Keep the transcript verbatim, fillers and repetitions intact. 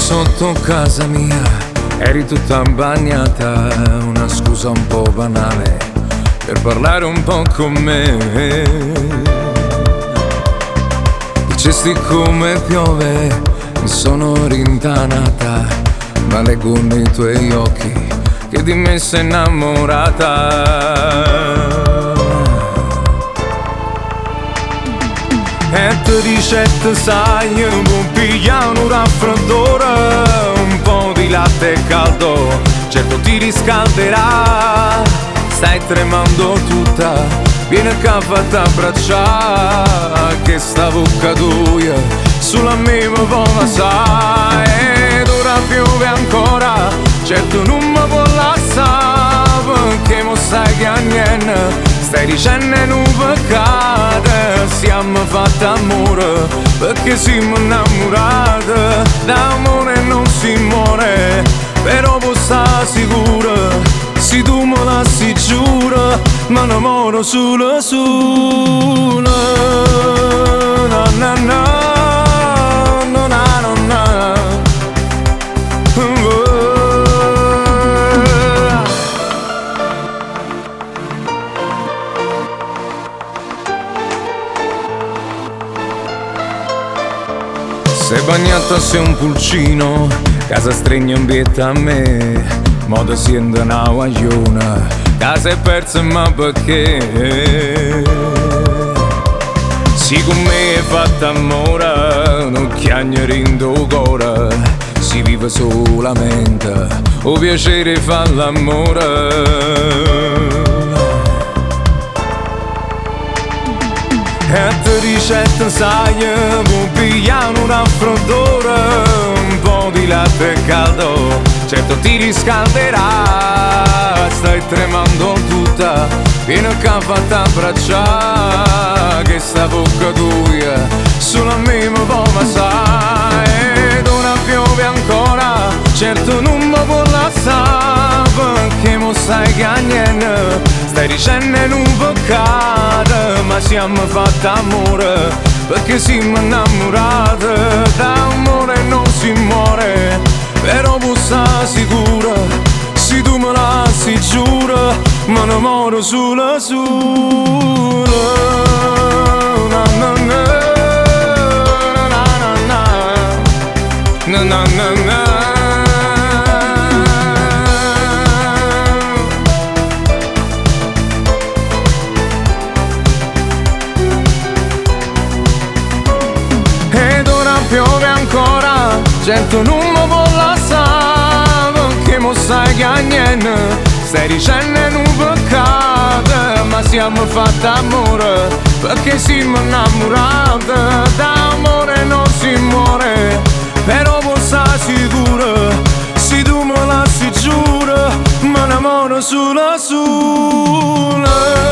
sotto casa mia eri tutta bagnata, una scusa un po' banale per parlare un po' con me. Dicesti come piove, mi sono rintanata, ma leggo nei tuoi occhi che di me sei innamorata. E te ricette sai, può pigliare un raffreddore, un po' di latte caldo, certo ti riscalderà. Stai tremando tutta, vieni a fatta abbracciare, che sta bocca tua sulla mia vola sai. Ed ora piove ancora, certo non mi può lasciare, perché mo sai che a niente stai dicendo non peccato. Siamo fatti amore perché siamo innamorati, d'amore non si muore, però può stare sicuro, se tu me lasci giuro, ma innamoro solo solo. Na na na, na na na na. Sei bagnata, sei un pulcino, casa stregna in bietta a me, modo siendo una guagliona, casa è persa ma perché? Si con me è fatta amore, non chiagnere in cuore, si vive solamente, o piacere fa l'amore. E te ricette sai, può pigliare un raffreddore, un po' di latte caldo, certo ti riscalderà. Stai tremando tutta, vieni a fatta abbracciare, che sta bocca tua sulla mia ma sai. Ed ora piove ancora, certo non mi può lasciare, perché mo sai che a niente stai dicendo non peccato, ma siamo fatti amore perché siamo innamorati, d'amore non si muore, però può stare sicuro, se tu me lasci giuro, ma innamoro solo solo. Na na na, na na na, na na na na. Piove ancora, certo non mi può lasciare, perché mo sai che a niente stai dicendo non peccato, ma siamo fatti amore perché siamo innamorati, d'amore non si muore, però può stare sicuro, se tu me lasci giuro, ma innamoro solo solo.